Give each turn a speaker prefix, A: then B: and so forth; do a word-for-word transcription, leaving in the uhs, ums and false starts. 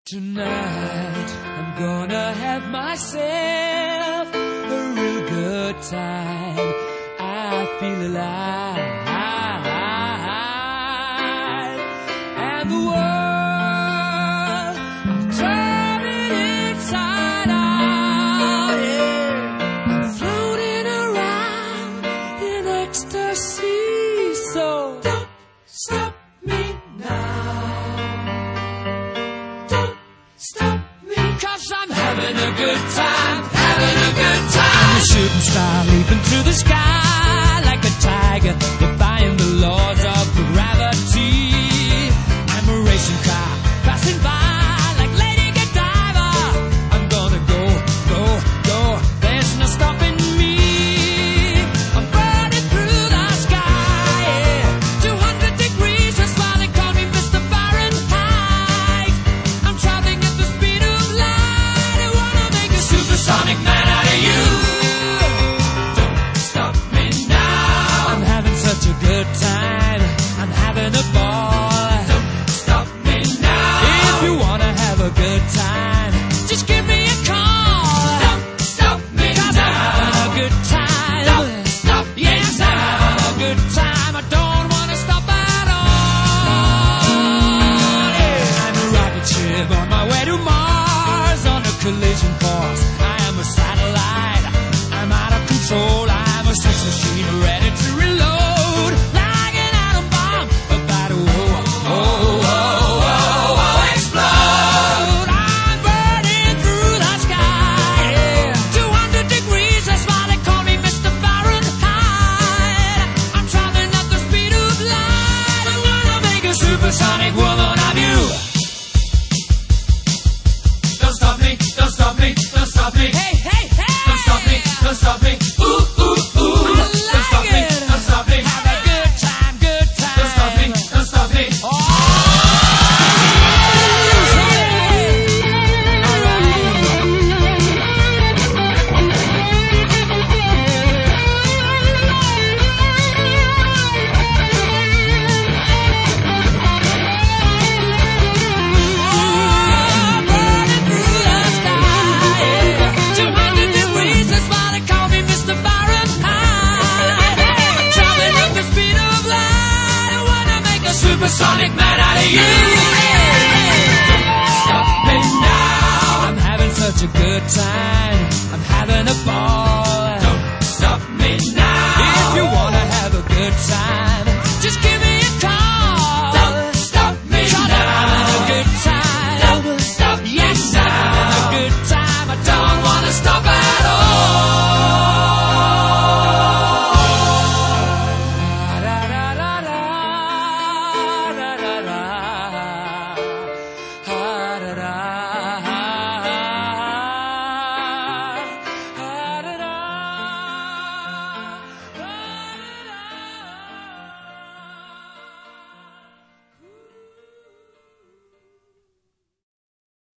A: Tonight I'm gonna have myself a real good time. I feel alive, and the world I'm turning inside out. Yeah, I'm floating around in ecstasy. So don't stop me now. I'm having a good time, having a good time. I'm a shooting star leaping through the sky like a tiger, defying the laws of gravity. I'm a racing car passing by like Lady Godiva. I'm gonna go, go, go. There's no stopping me. I'm burning through the sky, yeah. two hundred degrees, that's why they call me Mister Fahrenheit. I'm traveling at the speed of light. Supersonic man out of you. Don't stop me now. I'm having such a good time. I'm having a ball. Don't stop me now. If you wanna have a good time, just give me a call. Don't stop me now. I'm having a good time. Don't stop me yes, now. I'm having a good time. I don't wanna stop at all. Yeah. I'm a rocket ship on my way to Mars on a collision course. Satellite, I'm out of control. I'm a sex machine ready to reload, like an atom bomb about to oh, oh, oh, oh, oh, explode. I'm burning through the sky, yeah. two hundred degrees, that's why they call me Mister Fahrenheit. I'm traveling at the speed of light. I'm gonna make a supersonic woman of you. Don't stop me, don't stop me, don't stop me. Hey, hey, hey! Don't stop me, don't stop me. Ooh, ooh, ooh. I like don't stop it. me, don't stop me. Have a good time, good time. Don't stop me, don't stop me. Oh! Supersonic man out of you. Don't stop me now. I'm having such a good time. I'm having a ball. Don't stop me now. If you wanna have a good time, just give me a call. Don't stop me now. I'm having a good time. Don't stop me yes, now. I'm having a good time. I don't wanna stop at all. Da da